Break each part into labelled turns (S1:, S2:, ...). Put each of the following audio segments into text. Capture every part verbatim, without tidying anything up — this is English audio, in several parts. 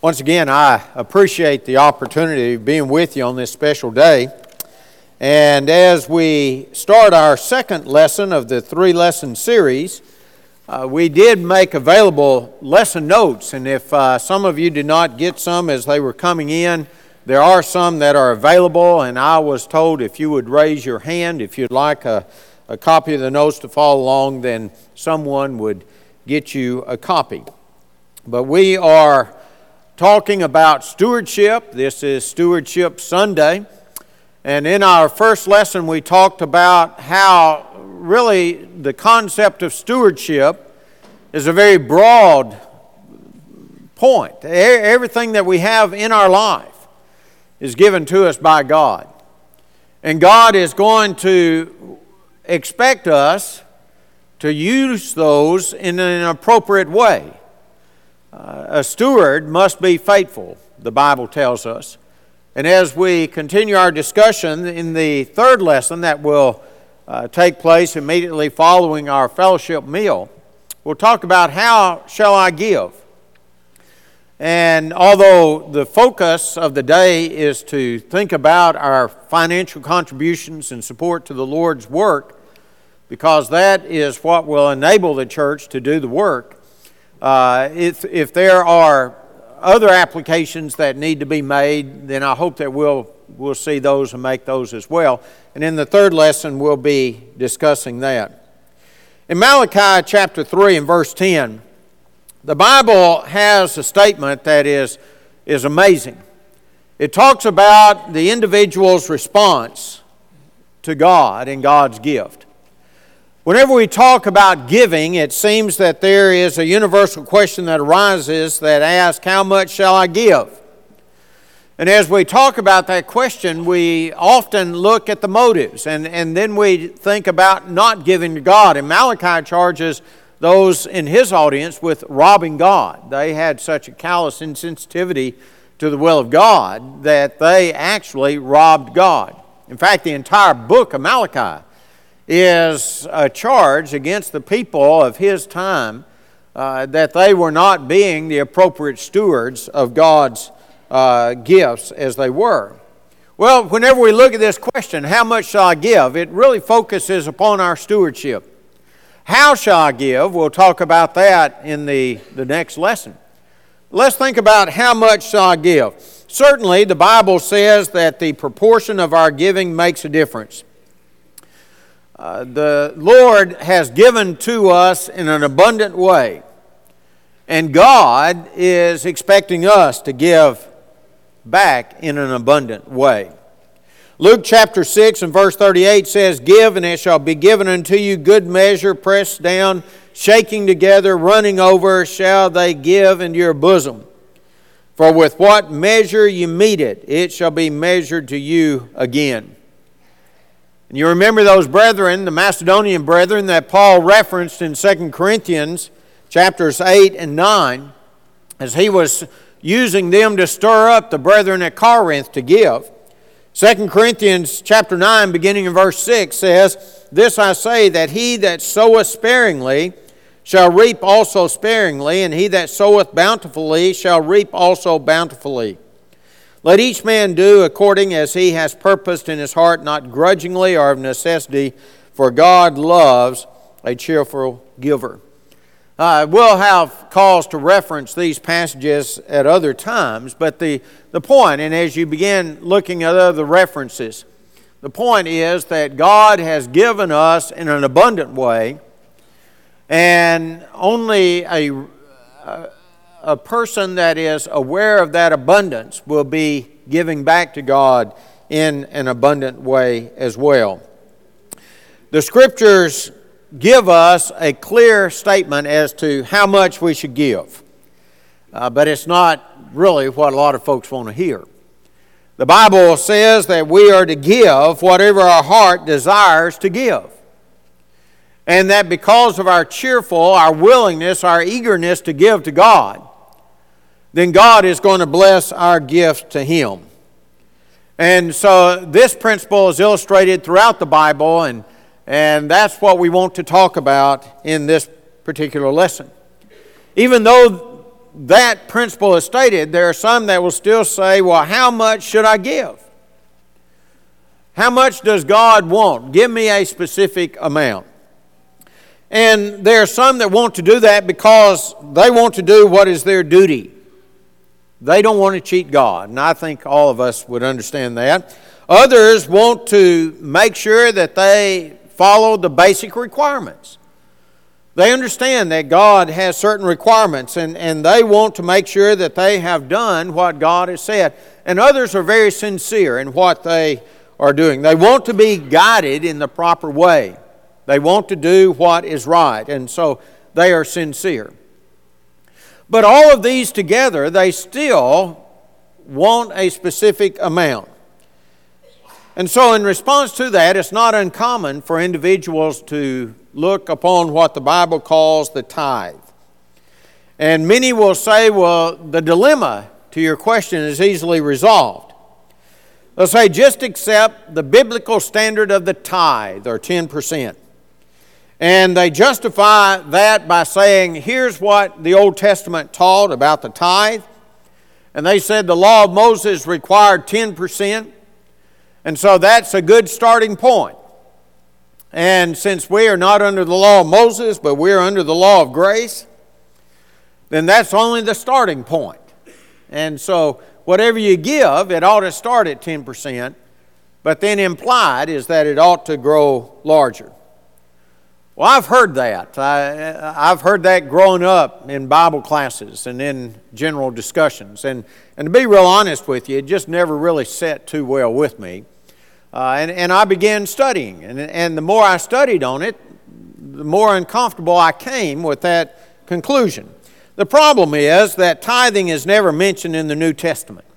S1: Once again, I appreciate the opportunity of being with you on this special day. And as we start our second lesson of the three-lesson series, uh, we did make available lesson notes. And if uh, some of you did not get some as they were coming in, there are some that are available. And I was told if you would raise your hand, if you'd like a, a copy of the notes to follow along, then someone would get you a copy. But we are talking about stewardship. This is Stewardship Sunday. And in our first lesson, we talked about how really the concept of stewardship is a very broad point. Everything that we have in our life is given to us by God. And God is going to expect us to use those in an appropriate way. Uh, a steward must be faithful, the Bible tells us. And as we continue our discussion in the third lesson that will uh, take place immediately following our fellowship meal, we'll talk about how shall I give. And although the focus of the day is to think about our financial contributions and support to the Lord's work, because that is what will enable the church to do the work, Uh, if, if there are other applications that need to be made, then I hope that we'll, we'll see those and make those as well. And in the third lesson, we'll be discussing that. In Malachi chapter three and verse ten, the Bible has a statement that is, is amazing. It talks about the individual's response to God and God's gift. Whenever we talk about giving, it seems that there is a universal question that arises that asks, how much shall I give? And as we talk about that question, we often look at the motives, and, and then we think about not giving to God. And Malachi charges those in his audience with robbing God. They had such a callous insensitivity to the will of God that they actually robbed God. In fact, the entire book of Malachi is a charge against the people of his time uh, that they were not being the appropriate stewards of God's uh, gifts as they were. Well, whenever we look at this question, how much shall I give, it really focuses upon our stewardship. How shall I give? We'll talk about that in the, the next lesson. Let's think about how much shall I give. Certainly, the Bible says that the proportion of our giving makes a difference. Uh, the Lord has given to us in an abundant way, and God is expecting us to give back in an abundant way. Luke chapter six and verse thirty-eight says, "Give, and it shall be given unto you, good measure, pressed down, shaking together, running over, shall they give into your bosom. For with what measure you mete it, it shall be measured to you again." And you remember those brethren, the Macedonian brethren that Paul referenced in Second Corinthians chapters eight and nine, as he was using them to stir up the brethren at Corinth to give. Second Corinthians chapter nine, beginning in verse six, says, "This I say, that he that soweth sparingly shall reap also sparingly, and he that soweth bountifully shall reap also bountifully. Let each man do according as he has purposed in his heart, not grudgingly or of necessity, for God loves a cheerful giver." Uh, we'll have cause to reference these passages at other times, but the, the point, and as you begin looking at other references, the point is that God has given us in an abundant way, and only a... a A person that is aware of that abundance will be giving back to God in an abundant way as well. The Scriptures give us a clear statement as to how much we should give, uh, but it's not really what a lot of folks want to hear. The Bible says that we are to give whatever our heart desires to give, and that because of our cheerful, our willingness, our eagerness to give to God, then God is going to bless our gift to Him. And so this principle is illustrated throughout the Bible, and, and that's what we want to talk about in this particular lesson. Even though that principle is stated, there are some that will still say, well, how much should I give? How much does God want? Give me a specific amount. And there are some that want to do that because they want to do what is their duty. They don't want to cheat God, and I think all of us would understand that. Others want to make sure that they follow the basic requirements. They understand that God has certain requirements, and, and they want to make sure that they have done what God has said. And others are very sincere in what they are doing. They want to be guided in the proper way. They want to do what is right, and so they are sincere. But all of these together, they still want a specific amount. And so in response to that, it's not uncommon for individuals to look upon what the Bible calls the tithe. And many will say, well, the dilemma to your question is easily resolved. They'll say, just accept the biblical standard of the tithe, or ten percent. And they justify that by saying, here's what the Old Testament taught about the tithe. And they said the law of Moses required ten percent. And so that's a good starting point. And since we are not under the law of Moses, but we're under the law of grace, then that's only the starting point. And so whatever you give, it ought to start at ten percent. But then implied is that it ought to grow larger. Well, I've heard that. I, I've heard that growing up in Bible classes and in general discussions. And, and to be real honest with you, it just never really set too well with me. Uh, and, and I began studying. And, and the more I studied on it, the more uncomfortable I came with that conclusion. The problem is that tithing is never mentioned in the New Testament.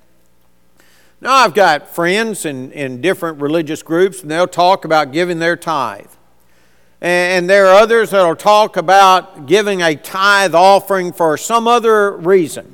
S1: Now, I've got friends in, in different religious groups, and they'll talk about giving their tithe. And there are others that will talk about giving a tithe offering for some other reason.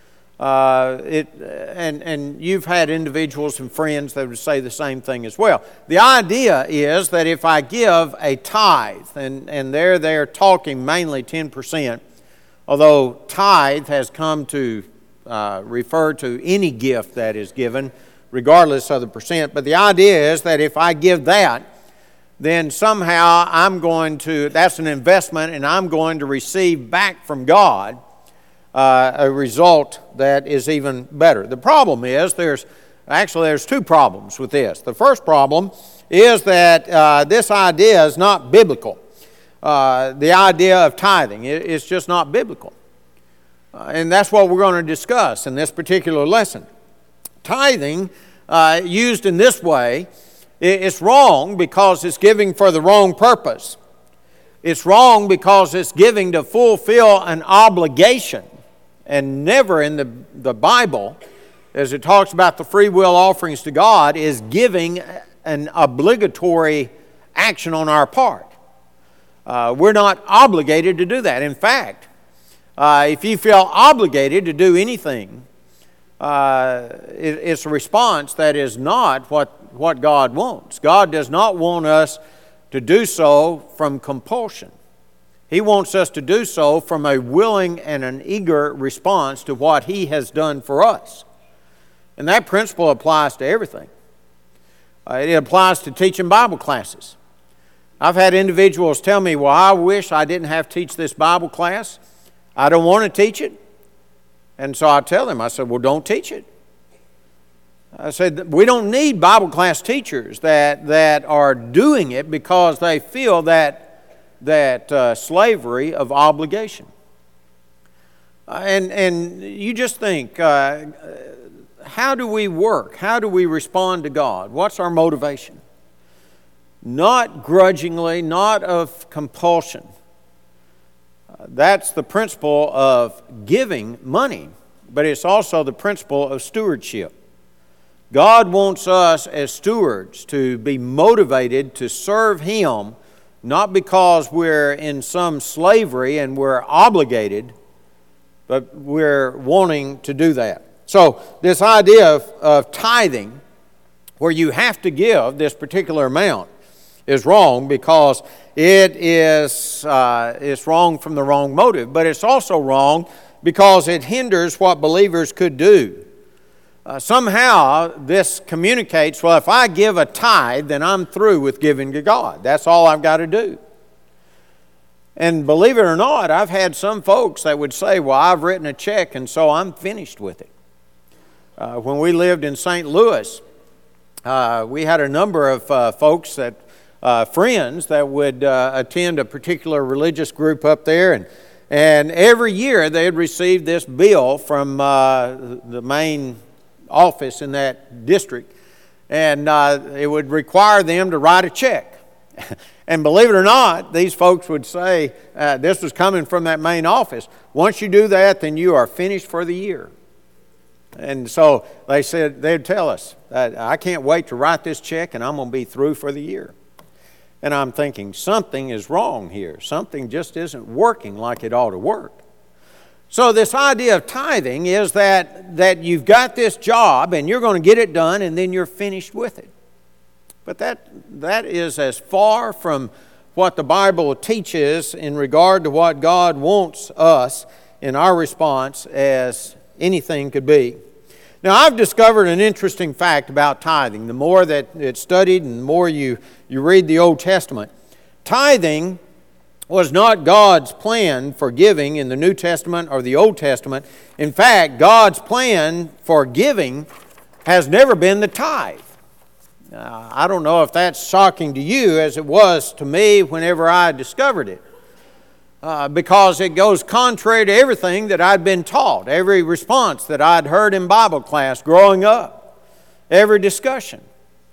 S1: Uh, it, and, and you've had individuals and friends that would say the same thing as well. The idea is that if I give a tithe, and, and there they're talking mainly ten percent, although tithe has come to uh, refer to any gift that is given, regardless of the percent. But the idea is that if I give that, then somehow I'm going to, that's an investment, and I'm going to receive back from God uh, a result that is even better. The problem is, there's actually there's two problems with this. The first problem is that uh, this idea is not biblical. Uh, the idea of tithing, it, it's just not biblical. Uh, and that's what we're going to discuss in this particular lesson. Tithing, uh, used in this way, it's wrong because it's giving for the wrong purpose. It's wrong because it's giving to fulfill an obligation. And never in the, the Bible, as it talks about the free will offerings to God, is giving an obligatory action on our part. Uh, we're not obligated to do that. In fact, uh, if you feel obligated to do anything, uh, it, it's a response that is not what what God wants. God does not want us to do so from compulsion. He wants us to do so from a willing and an eager response to what He has done for us. And that principle applies to everything. Uh, it applies to teaching Bible classes. I've had individuals tell me, well, I wish I didn't have to teach this Bible class. I don't want to teach it. And so I tell them, I said, well, don't teach it. I said, we don't need Bible class teachers that, that are doing it because they feel that, that uh, slavery of obligation. Uh, and, and you just think, uh, how do we work? How do we respond to God? What's our motivation? Not grudgingly, not of compulsion. Uh, that's the principle of giving money, but it's also the principle of stewardship. God wants us as stewards to be motivated to serve Him, not because we're in some slavery and we're obligated, but we're wanting to do that. So this idea of, of tithing, where you have to give this particular amount, is wrong because it is uh, it's wrong from the wrong motive, but it's also wrong because it hinders what believers could do. Uh, somehow this communicates, well, if I give a tithe, then I'm through with giving to God. That's all I've got to do. And believe it or not, I've had some folks that would say, well, I've written a check and so I'm finished with it. Uh, when we lived in Saint Louis, uh, we had a number of uh, folks, that uh, friends, that would uh, attend a particular religious group up there. And, and every year they'd receive this bill from uh, the main office in that district. And uh, it would require them to write a check. And believe it or not, these folks would say, uh, this was coming from that main office, once you do that, then you are finished for the year. And so they said, they'd tell us, I can't wait to write this check and I'm going to be through for the year. And I'm thinking, something is wrong here. Something just isn't working like it ought to work. So this idea of tithing is that, that you've got this job and you're going to get it done and then you're finished with it. But that that is as far from what the Bible teaches in regard to what God wants us in our response as anything could be. Now, I've discovered an interesting fact about tithing. The more that it's studied and the more you, you read the Old Testament, tithing was not God's plan for giving in the New Testament or the Old Testament. In fact, God's plan for giving has never been the tithe. Uh, I don't know if that's shocking to you as it was to me whenever I discovered it. Uh, because it goes contrary to everything that I'd been taught, every response that I'd heard in Bible class growing up, every discussion.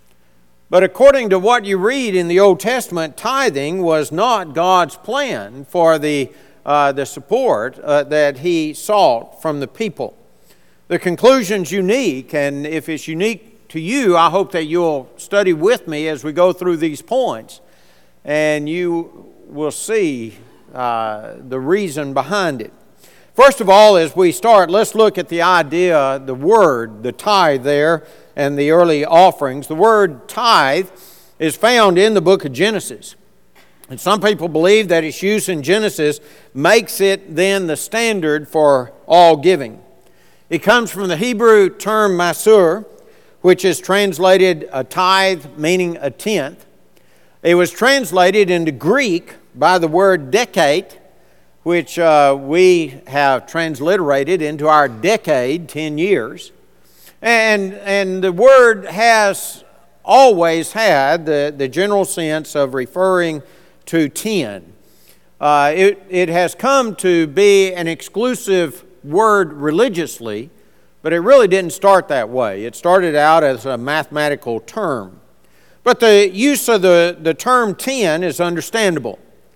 S1: But according to what you read in the Old Testament, tithing was not God's plan for the, uh, the support uh, that He sought from the people. The conclusion's unique, and if it's unique to you, I hope that you'll study with me as we go through these points, and you will see uh, the reason behind it. First of all, as we start, let's look at the idea, the word, the tithe there, and the early offerings. The word tithe is found in the book of Genesis. And some people believe that its use in Genesis makes it then the standard for all giving. It comes from the Hebrew term masur, which is translated a tithe, meaning a tenth. It was translated into Greek by the word decate, which uh, we have transliterated into our decade, ten years. And, and the word has always had the, the general sense of referring to ten. Uh, it, it has come to be an exclusive word religiously, but it really didn't start that way. It started out as a mathematical term. But the use of the, the term ten is understandable.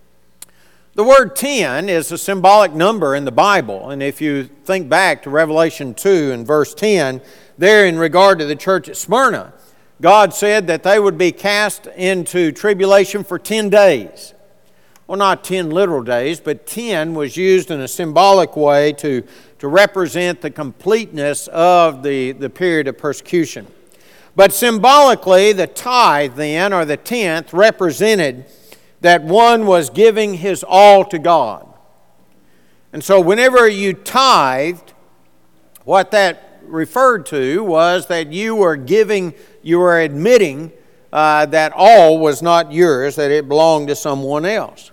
S1: The word ten is a symbolic number in the Bible. And if you think back to Revelation two and verse ten, there in regard to the church at Smyrna, God said that they would be cast into tribulation for ten days. Well, not ten literal days, but ten was used in a symbolic way to to represent the completeness of the, the period of persecution. But symbolically, the tithe then, or the tenth, represented that one was giving his all to God. And so whenever you tithed, what that referred to was that you were giving, you were admitting uh, that all was not yours, that it belonged to someone else.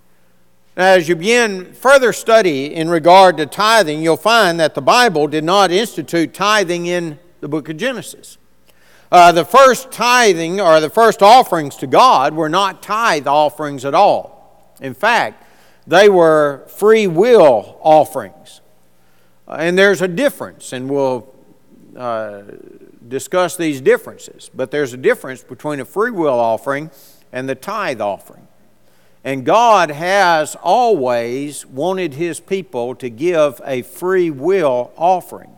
S1: Now, as you begin further study in regard to tithing, you'll find that the Bible did not institute tithing in the book of Genesis. Uh, the first tithing, or the first offerings to God, were not tithe offerings at all. In fact, they were free will offerings. Uh, and there's a difference, and we'll uh, discuss these differences. But there's a difference between a free will offering and the tithe offering. And God has always wanted His people to give a free will offering.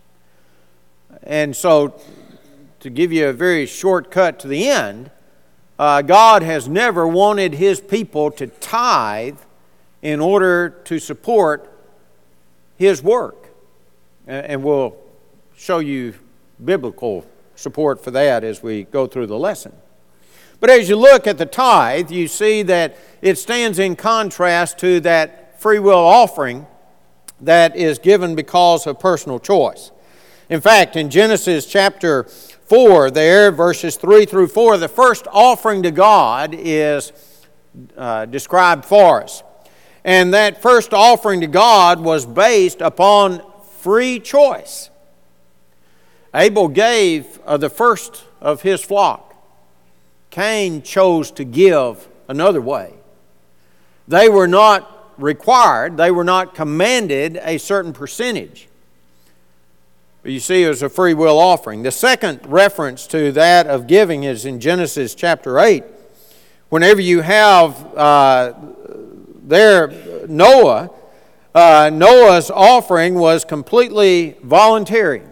S1: And so, to give you a very short cut to the end, uh, God has never wanted His people to tithe in order to support His work. And we'll show you biblical support for that as we go through the lesson. But as you look at the tithe, you see that it stands in contrast to that free will offering that is given because of personal choice. In fact, in Genesis chapter four there, verses three through four, the first offering to God is uh, described for us. And that first offering to God was based upon free choice. Abel gave of the first of his flock. Cain chose to give another way. They were not required, they were not commanded a certain percentage. But you see, it was a free will offering. The second reference to that of giving is in Genesis chapter eight. Whenever you have uh, there Noah, uh, Noah's offering was completely voluntary.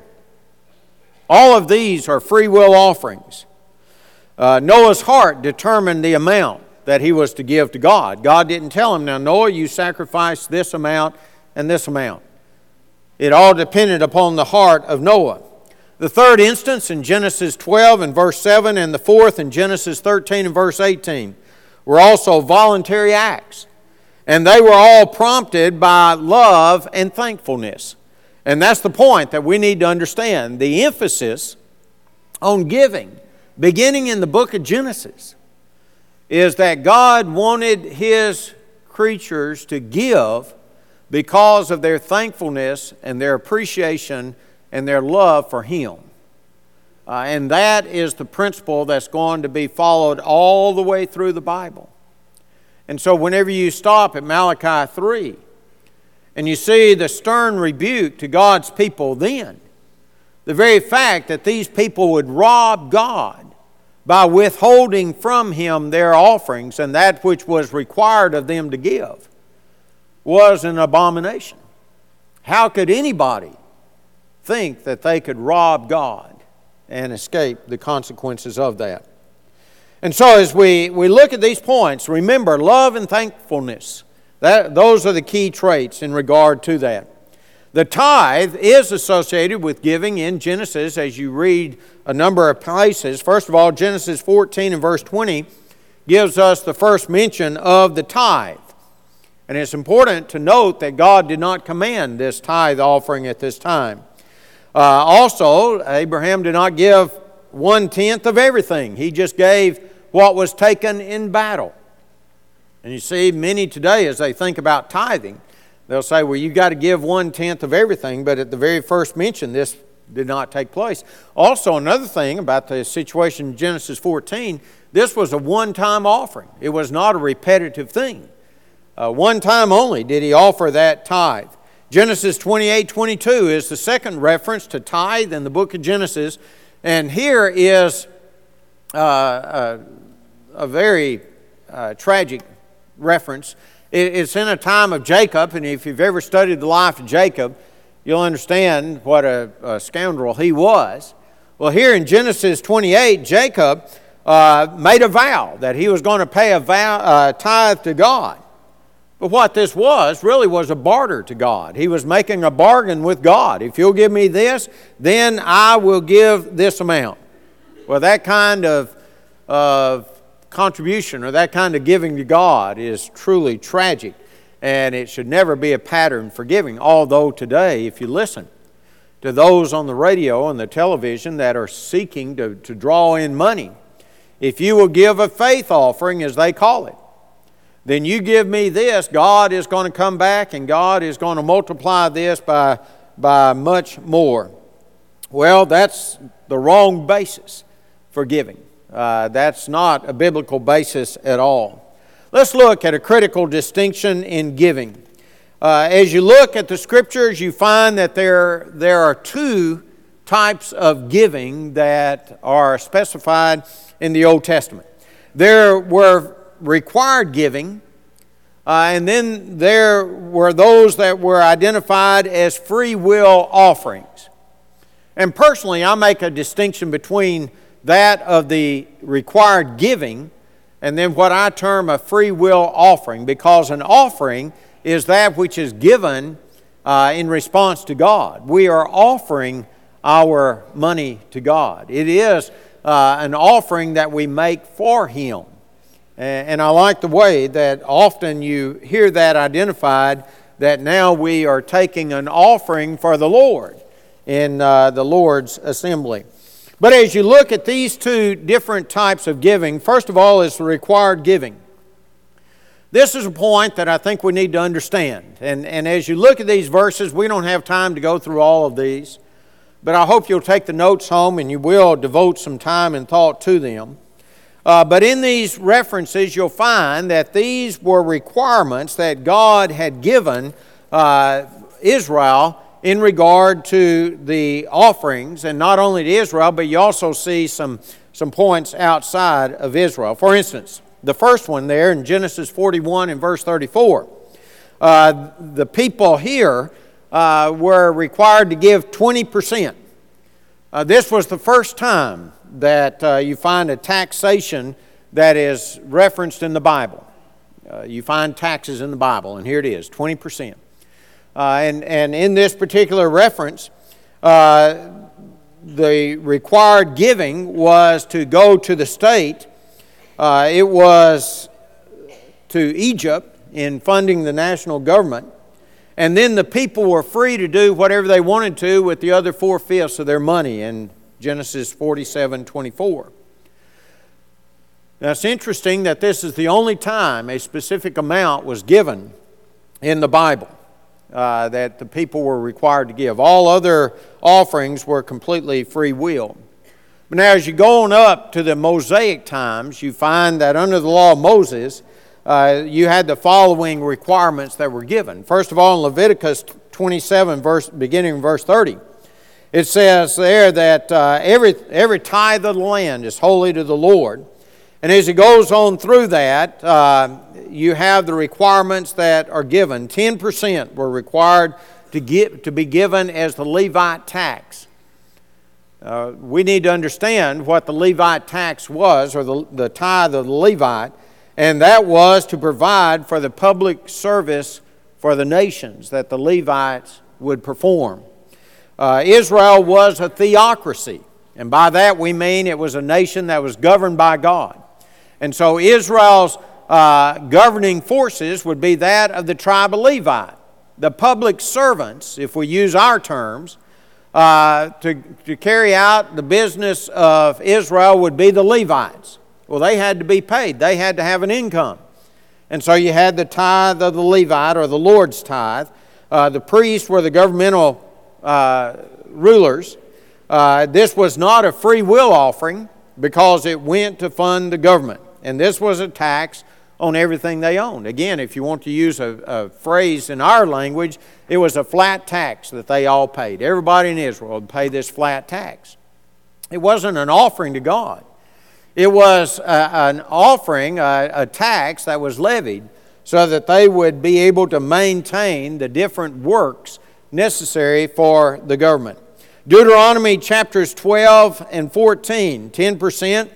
S1: All of these are free will offerings. Uh, Noah's heart determined the amount that he was to give to God. God didn't tell him, now Noah, you sacrifice this amount and this amount. It all depended upon the heart of Noah. The third instance in Genesis twelve and verse seven, and the fourth in Genesis thirteen and verse eighteen were also voluntary acts. And they were all prompted by love and thankfulness. And that's the point that we need to understand. The emphasis on giving, beginning in the book of Genesis, is that God wanted His creatures to give because of their thankfulness and their appreciation and their love for Him. Uh, and that is the principle that's going to be followed all the way through the Bible. And so whenever you stop at Malachi three and you see the stern rebuke to God's people then, the very fact that these people would rob God by withholding from Him their offerings and that which was required of them to give was an abomination. How could anybody think that they could rob God and escape the consequences of that? And so as we, we look at these points, remember love and thankfulness. That, those are the key traits in regard to that. The tithe is associated with giving in Genesis as you read a number of places. First of all, Genesis fourteen and verse twenty gives us the first mention of the tithe. And it's important to note that God did not command this tithe offering at this time. Uh, also, Abraham did not give one-tenth of everything. He just gave what was taken in battle. And you see, many today, as they think about tithing, they'll say, well, you've got to give one-tenth of everything, but at the very first mention, this did not take place. Also, another thing about the situation in Genesis fourteen, this was a one-time offering. It was not a repetitive thing. Uh, one time only did he offer that tithe. Genesis twenty-eight twenty-two is the second reference to tithe in the book of Genesis, and here is uh, a, a very uh, tragic reference. It's in a time of Jacob, and if you've ever studied the life of Jacob, you'll understand what a, a scoundrel he was. Well, here in Genesis twenty-eight, Jacob uh, made a vow that he was going to pay a vow, uh, tithe to God. But what this was really was a barter to God. He was making a bargain with God. If you'll give me this, then I will give this amount. Well, that kind of of contribution or that kind of giving to God is truly tragic, and it should never be a pattern for giving. Although today, if you listen to those on the radio and the television that are seeking to, to draw in money, if you will give a faith offering, as they call it, then you give me this, God is going to come back and God is going to multiply this by, by much more. Well, that's the wrong basis for giving. Uh, that's not a biblical basis at all. Let's look at a critical distinction in giving. Uh, as you look at the Scriptures, you find that there, there are two types of giving that are specified in the Old Testament. There were required giving, uh, and then there were those that were identified as free will offerings. And personally, I make a distinction between that of the required giving and then what I term a free will offering, because an offering is that which is given uh, in response to God. We are offering our money to God. It is uh, an offering that we make for Him. And I like the way that often you hear that identified that now we are taking an offering for the Lord in uh, the Lord's assembly. But as you look at these two different types of giving, first of all is the required giving. This is a point that I think we need to understand. And, and as you look at these verses, we don't have time to go through all of these, but I hope you'll take the notes home and you will devote some time and thought to them. Uh, but in these references, you'll find that these were requirements that God had given uh, Israel in regard to the offerings, and not only to Israel, but you also see some, some points outside of Israel. For instance, the first one there in Genesis forty-one and verse thirty-four, uh, the people here uh, were required to give twenty percent. Uh, this was the first time that uh, you find a taxation that is referenced in the Bible. Uh, you find taxes in the Bible, and here it is, twenty percent. Uh, and, and in this particular reference, uh, the required giving was to go to the state. Uh, it was to Egypt in funding the national government. And then the people were free to do whatever they wanted to with the other four-fifths of their money in Genesis forty-seven twenty-four. Now it's interesting that this is the only time a specific amount was given in the Bible uh, that the people were required to give. All other offerings were completely free will. But now as you go on up to the Mosaic times, you find that under the law of Moses, uh, you had the following requirements that were given. First of all, in Leviticus twenty-seven, verse, beginning in verse thirty, it says there that uh, every, every tithe of the land is holy to the Lord. And as it goes on through that, uh, you have the requirements that are given. ten percent were required to, get, to be given as the Levite tax. Uh, we need to understand what the Levite tax was, or the, the tithe of the Levite, and that was to provide for the public service for the nations that the Levites would perform. Uh, Israel was a theocracy, and by that we mean it was a nation that was governed by God. And so Israel's uh, governing forces would be that of the tribe of Levi. The public servants, if we use our terms, uh, to, to carry out the business of Israel would be the Levites. Well, they had to be paid. They had to have an income. And so you had the tithe of the Levite, or the Lord's tithe. Uh, the priests were the governmental uh, rulers. Uh, this was not a free will offering because it went to fund the government. And this was a tax on everything they owned. Again, if you want to use a, a phrase in our language, it was a flat tax that they all paid. Everybody in Israel would pay this flat tax. It wasn't an offering to God. It was a, an offering, a, a tax that was levied so that they would be able to maintain the different works necessary for the government. Deuteronomy chapters twelve and fourteen, ten percent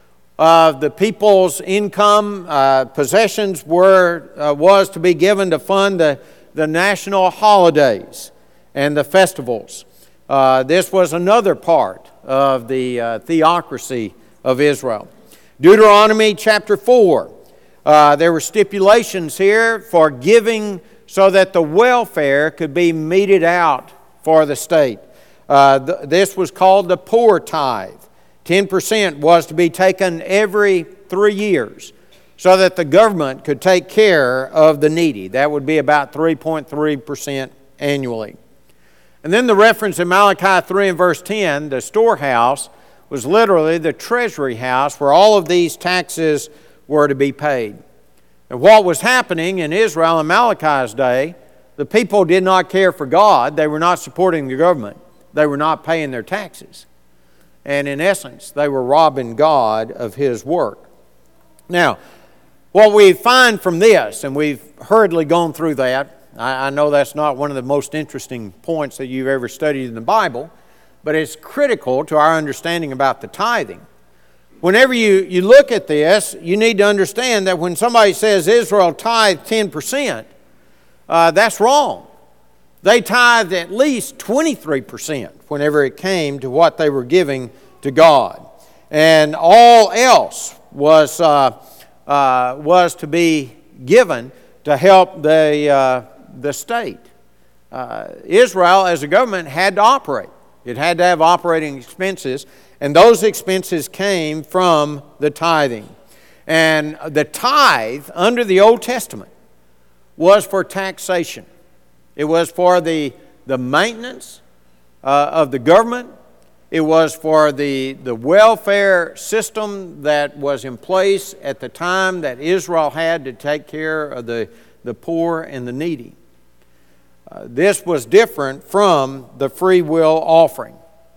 S1: of the people's income, uh, possessions were uh, was to be given to fund the, the national holidays and the festivals. Uh, this was another part of the uh, theocracy of Israel. Deuteronomy chapter four, uh, there were stipulations here for giving so that the welfare could be meted out for the state. Uh, th- this was called the poor tithe. ten percent was to be taken every three years so that the government could take care of the needy. That would be about three point three percent annually. And then the reference in Malachi three and verse ten, the storehouse, was literally the treasury house where all of these taxes were to be paid. And what was happening in Israel in Malachi's day, the people did not care for God. They were not supporting the government. They were not paying their taxes. And in essence, they were robbing God of His work. Now, what we find from this, and we've hurriedly gone through that, I, I know that's not one of the most interesting points that you've ever studied in the Bible, but it's critical to our understanding about the tithing. Whenever you, you look at this, you need to understand that when somebody says Israel tithed ten percent, uh, that's wrong. They tithed at least twenty-three percent whenever it came to what they were giving to God. And all else was, uh, uh, was to be given to help the, uh, the state. Uh, Israel, as a government, had to operate. It had to have operating expenses, and those expenses came from the tithing. And the tithe under the Old Testament was for taxation. It was for the, the maintenance uh, of the government. It was for the, the welfare system that was in place at the time that Israel had to take care of the, the poor and the needy. Uh, this was different from the free will offering.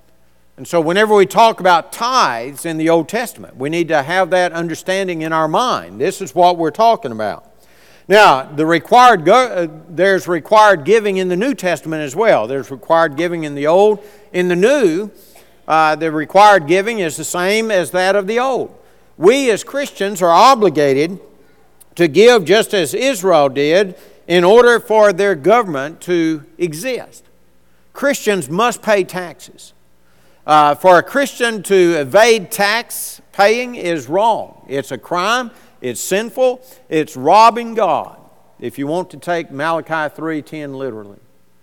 S1: And so whenever we talk about tithes in the Old Testament, we need to have that understanding in our mind. This is what we're talking about. Now, the required go- uh, there's required giving in the New Testament as well. There's required giving in the Old. In the New, uh, the required giving is the same as that of the Old. We as Christians are obligated to give just as Israel did in order for their government to exist. Christians must pay taxes. Uh, for a Christian to evade tax paying is wrong. It's a crime. It's sinful. It's robbing God, if you want to take Malachi three ten literally.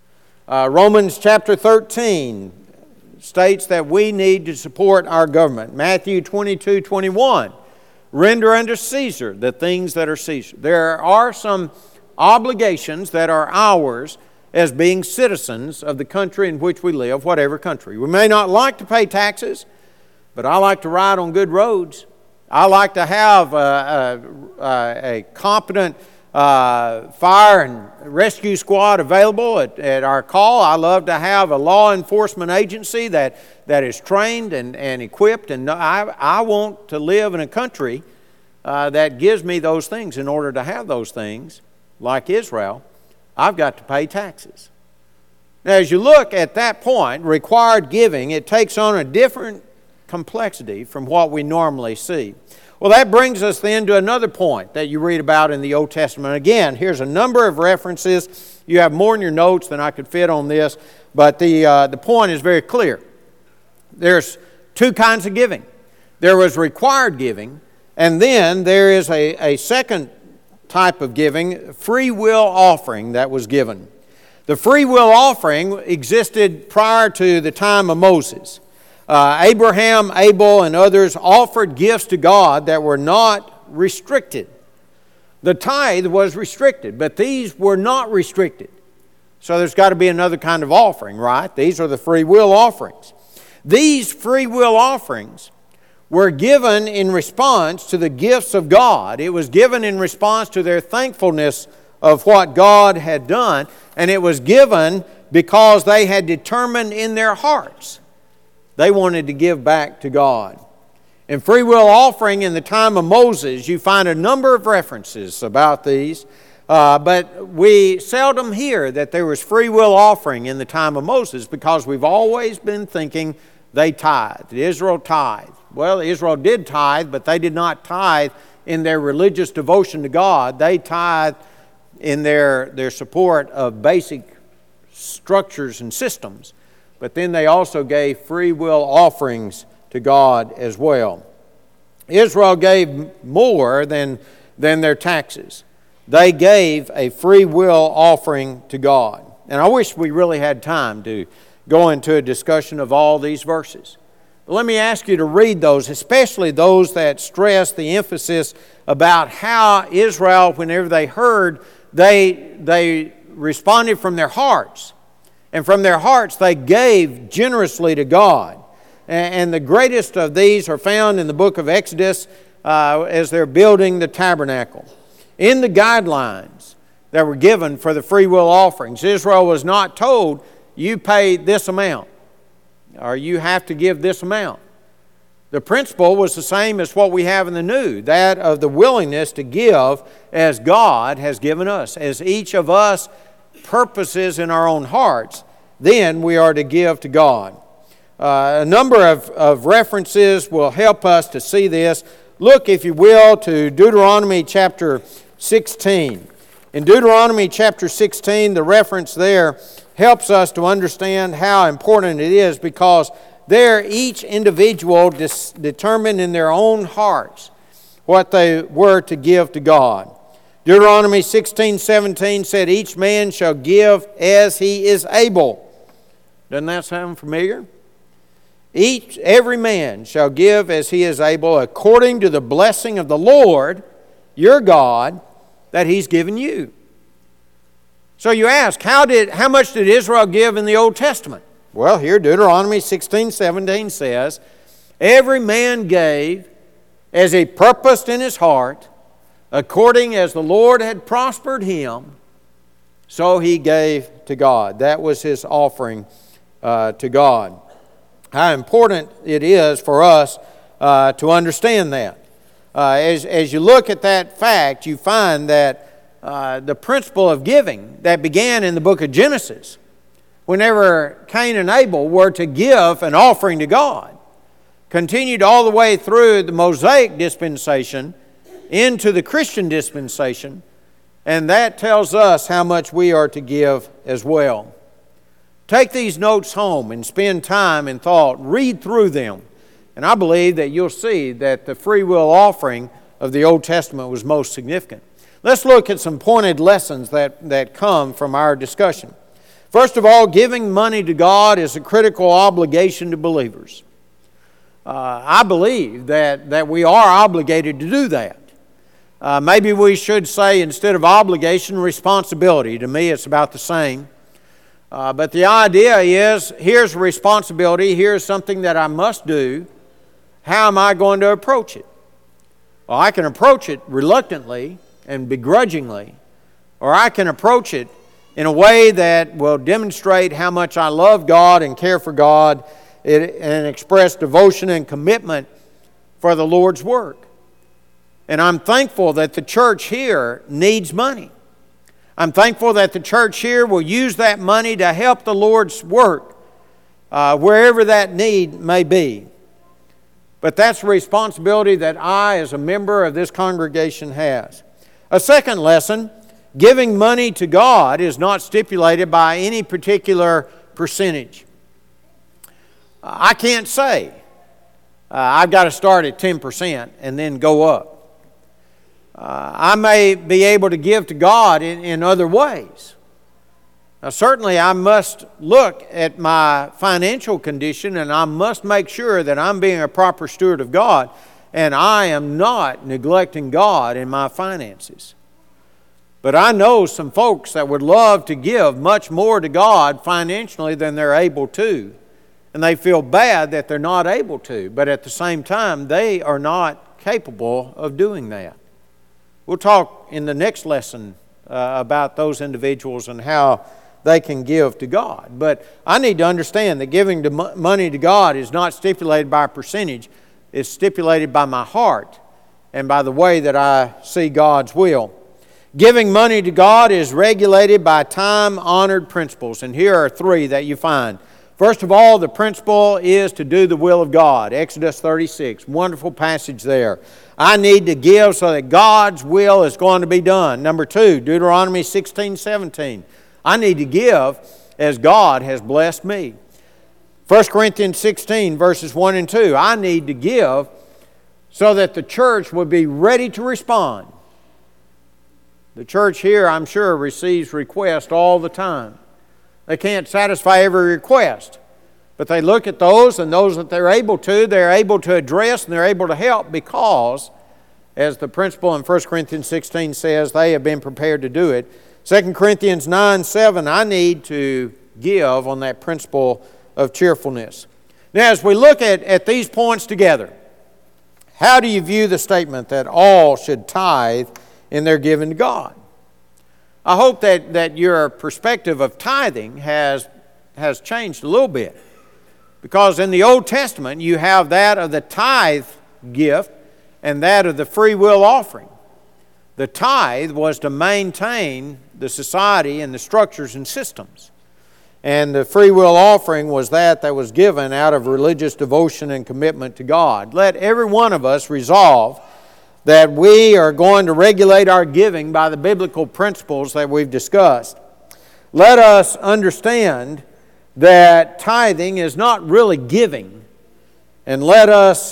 S1: Uh, Romans chapter thirteen states that we need to support our government. Matthew twenty-two twenty-one, render unto Caesar the things that are Caesar. There are some obligations that are ours as being citizens of the country in which we live, whatever country. We may not like to pay taxes, but I like to ride on good roads. I like to have a, a, a competent uh, fire and rescue squad available at, at our call. I love to have a law enforcement agency that, that is trained and, and equipped. And I, I want to live in a country uh, that gives me those things. In order to have those things, like Israel, I've got to pay taxes. Now, as you look at that point, required giving, it takes on a different complexity from what we normally see. Well, that brings us then to another point that you read about in the Old Testament. Again, here's a number of references. You have more in your notes than I could fit on this, but the, uh, the point is very clear. There's two kinds of giving. There was required giving, and then there is a, a second type of giving, free will offering that was given. The free will offering existed prior to the time of Moses. Uh, Abraham, Abel, and others offered gifts to God that were not restricted. The tithe was restricted, but these were not restricted. So there's got to be another kind of offering, right? These are the free will offerings. These free will offerings were given in response to the gifts of God. It was given in response to their thankfulness of what God had done, and it was given because they had determined in their hearts they wanted to give back to God. In free will offering in the time of Moses, you find a number of references about these, uh, but we seldom hear that there was free will offering in the time of Moses because we've always been thinking they tithed. Israel tithed. Well, Israel did tithe, but they did not tithe in their religious devotion to God. They tithed in their, their support of basic structures and systems. But then they also gave free will offerings to God as well. Israel gave more than, than their taxes. They gave a free will offering to God. And I wish we really had time to go into a discussion of all these verses. But let me ask you to read those, especially those that stress the emphasis about how Israel, whenever they heard, they, they responded from their hearts. And from their hearts they gave generously to God. And, and the greatest of these are found in the book of Exodus uh, as they're building the tabernacle. In the guidelines that were given for the free will offerings, Israel was not told, you pay this amount, or you have to give this amount. The principle was the same as what we have in the New, that of the willingness to give as God has given us. As each of us purposes in our own hearts, then we are to give to God. Uh, a number of, of references will help us to see this. Look, if you will, to Deuteronomy chapter sixteen. In Deuteronomy chapter sixteen, the reference there helps us to understand how important it is, because there each individual dis- determined in their own hearts what they were to give to God. Deuteronomy sixteen seventeen said, each man shall give as he is able. Doesn't that sound familiar? Each, every man shall give as he is able, according to the blessing of the Lord, your God, that He's given you. So you ask, how did how much did Israel give in the Old Testament? Well, here Deuteronomy sixteen seventeen says, every man gave as he purposed in his heart, according as the Lord had prospered him, so he gave to God. That was his offering uh, to God. How important it is for us uh, to understand that. Uh, as, as you look at that fact, you find that uh, the principle of giving that began in the book of Genesis, whenever Cain and Abel were to give an offering to God, continued all the way through the Mosaic dispensation into the Christian dispensation, and that tells us how much we are to give as well. Take these notes home and spend time and thought. Read through them. And I believe that you'll see that the free will offering of the Old Testament was most significant. Let's look at some pointed lessons that, that come from our discussion. First of all, giving money to God is a critical obligation to believers. Uh, I believe that, that we are obligated to do that. Uh, maybe we should say, instead of obligation, responsibility. To me, it's about the same. Uh, but the idea is, here's responsibility, here's something that I must do. How am I going to approach it? Well, I can approach it reluctantly and begrudgingly, or I can approach it in a way that will demonstrate how much I love God and care for God and express devotion and commitment for the Lord's work. And I'm thankful that the church here needs money. I'm thankful that the church here will use that money to help the Lord's work, uh, wherever that need may be. But that's a responsibility that I, as a member of this congregation, has. A second lesson, giving money to God is not stipulated by any particular percentage. Uh, I can't say, uh, I've got to start at ten percent and then go up. Uh, I may be able to give to God in, in other ways. Now, certainly I must look at my financial condition, and I must make sure that I'm being a proper steward of God and I am not neglecting God in my finances. But I know some folks that would love to give much more to God financially than they're able to, and they feel bad that they're not able to, but at the same time they are not capable of doing that. We'll talk in the next lesson uh, about those individuals and how they can give to God. But I need to understand that giving to mo- money to God is not stipulated by a percentage. It's stipulated by my heart and by the way that I see God's will. Giving money to God is regulated by time-honored principles. And here are three that you find. First of all, the principle is to do the will of God. Exodus thirty-six, wonderful passage there. I need to give so that God's will is going to be done. Number two, Deuteronomy sixteen seventeen. I need to give as God has blessed me. First Corinthians sixteen, verses one and two. I need to give so that the church will be ready to respond. The church here, I'm sure, receives requests all the time. They can't satisfy every request, but they look at those, and those that they're able to, they're able to address and they're able to help because, as the principle in First Corinthians sixteen says, they have been prepared to do it. Second Corinthians nine seven, I need to give on that principle of cheerfulness. Now, as we look at, at these points together, how do you view the statement that all should tithe in their giving to God? I hope that, that your perspective of tithing has, has changed a little bit. Because in the Old Testament, you have that of the tithe gift and that of the free will offering. The tithe was to maintain the society and the structures and systems. And the free will offering was that that was given out of religious devotion and commitment to God. Let every one of us resolve that we are going to regulate our giving by the biblical principles that we've discussed. Let us understand that tithing is not really giving, and let us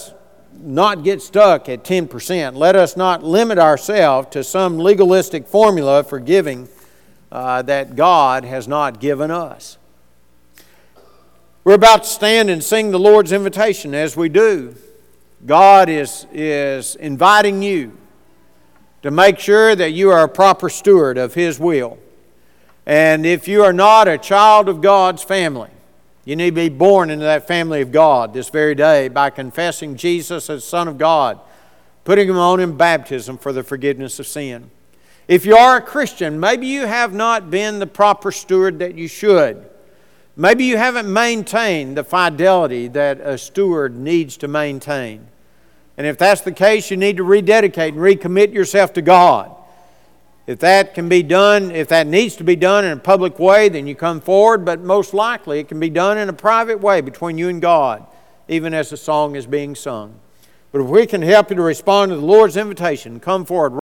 S1: not get stuck at ten percent. Let us not limit ourselves to some legalistic formula for giving uh, that God has not given us. We're about to stand and sing the Lord's invitation. As we do, God is, is inviting you to make sure that you are a proper steward of His will. And if you are not a child of God's family, you need to be born into that family of God this very day by confessing Jesus as Son of God, putting Him on in baptism for the forgiveness of sin. If you are a Christian, maybe you have not been the proper steward that you should. Maybe you haven't maintained the fidelity that a steward needs to maintain. And if that's the case, you need to rededicate and recommit yourself to God. If that can be done, if that needs to be done in a public way, then you come forward, but most likely it can be done in a private way between you and God, even as the song is being sung. But if we can help you to respond to the Lord's invitation, come forward